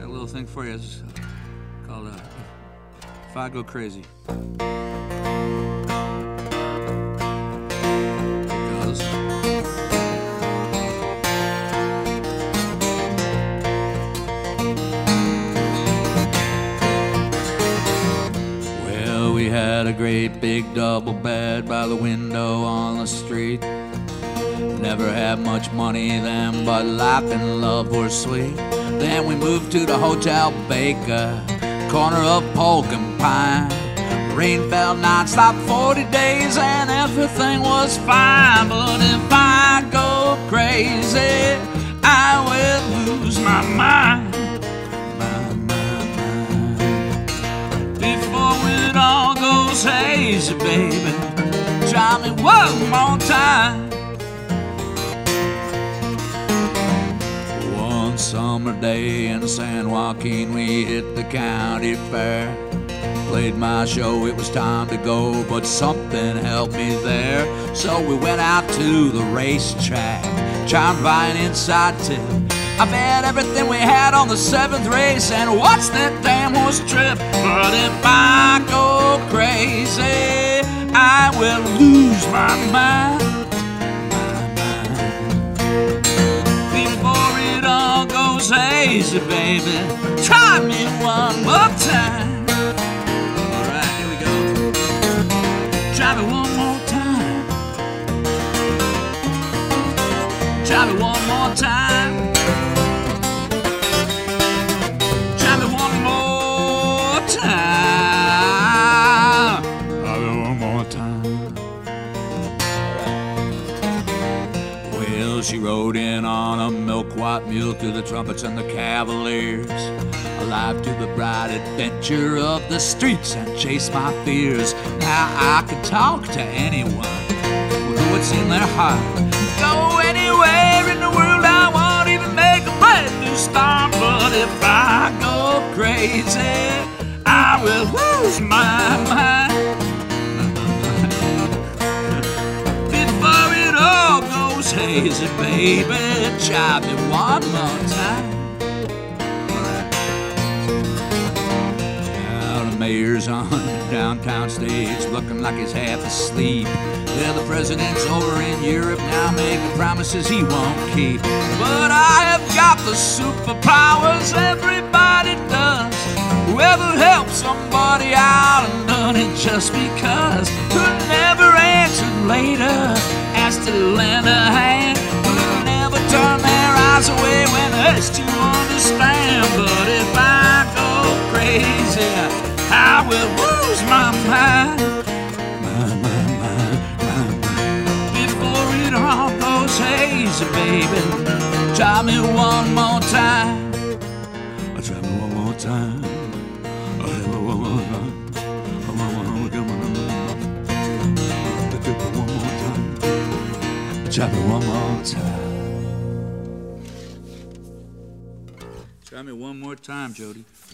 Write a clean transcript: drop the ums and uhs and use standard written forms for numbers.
Got a little thing for you. It's called If I Go Crazy. It goes. Well, we had a great big double bed by the window on the street. Never had much money then, but life and love were sweet. Then we moved to the Hotel Baker, corner of Polk and Pine. Rain fell non-stop 40 days and everything was fine. But if I go crazy, I will lose my mind. Before it all goes hazy, baby, try me one more time. Summer day in San Joaquin, we hit the county fair. Played my show, it was time to go, but something held me there. So we went out to the racetrack, trying to buy an inside tip. I bet everything we had on the seventh race and watched that damn horse trip. But if I go crazy, I will lose my mind. Hazy, baby, try me one more time. Alright, here we go. Try me one more time. Try me one more time. Try me one more time. Try me one more time. Well, she rode in on a milk-white mule to the trumpets and the cavaliers, alive to the bright adventure of the streets and chase my fears. Now I can talk to anyone with what's in their heart. Go anywhere in the world I want, even make a brand new start. But if I go crazy, I will lose my mind. Before it all goes hazy, baby, try me one more time. Now the mayor's on the downtown stage, looking like he's half asleep. Yeah, the president's over in Europe now, making promises he won't keep. But I have got the superpowers everybody does. Whoever helps somebody out and done it just because. Who never answered later, asked to lend a hand. Who never turned their eyes away when asked to understand. But if I go crazy, I will lose my mind. Before it all goes hazy, baby, try me one more time. Try me one more time. Try me one more time. Try me one more time, Jody.